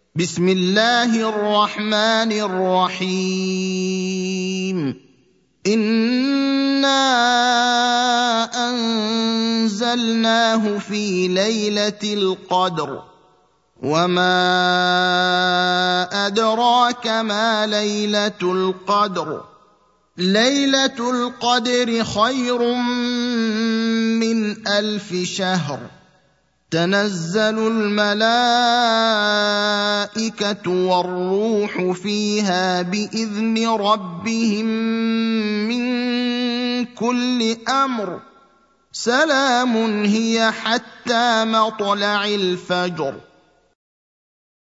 بسم الله الرحمن الرحيم إنا أنزلناه في ليلة القدر وما أدراك ما ليلة القدر ليلة القدر خير من 1000 شهر تنزل الملائكة والروح فيها بإذن ربهم من كل أمر سلام هي حتى مطلع الفجر